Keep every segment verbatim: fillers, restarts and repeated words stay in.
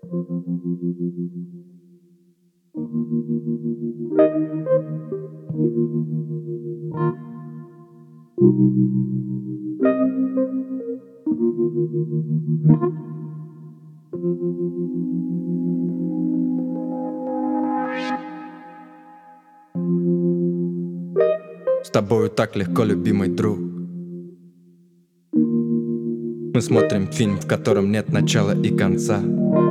С тобою так легко, любимый друг. Мы смотрим фильм, в котором нет начала и конца.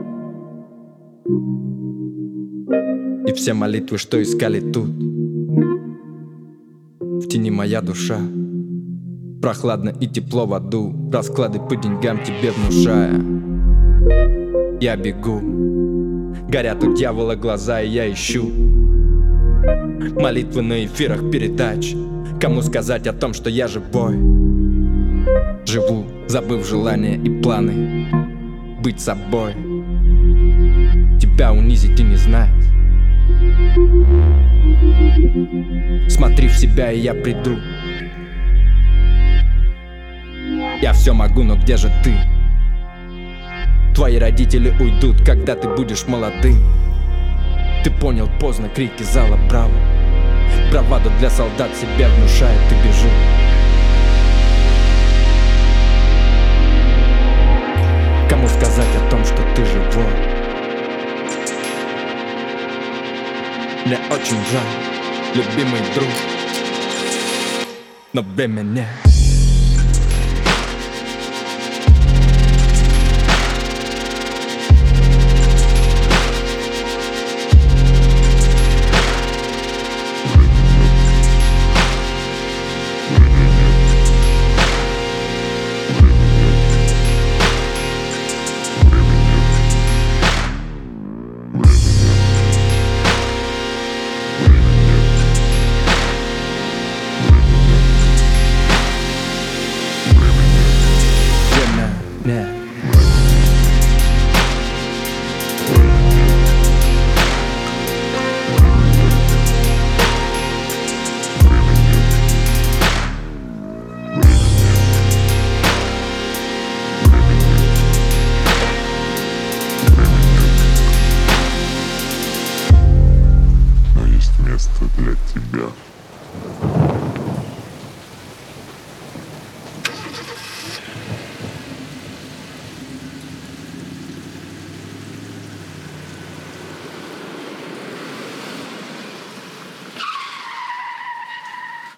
И все молитвы, что искали тут, в тени моя душа. Прохладно и тепло в аду, расклады по деньгам тебе внушая. Я бегу, горят у дьявола глаза, и я ищу молитвы на эфирах передач. Кому сказать о том, что я живой? Живу, забыв желания и планы быть собой. Тебя унизить и не знать. Смотри в себя, и я приду. Я все могу, но где же ты? Твои родители уйдут, когда ты будешь молодым. Ты понял поздно, крики зала браво. Браваду для солдат себя внушает, ты бежи. Кому сказать о том, что ты живой? Мне очень жаль, любимый друг, но время нет.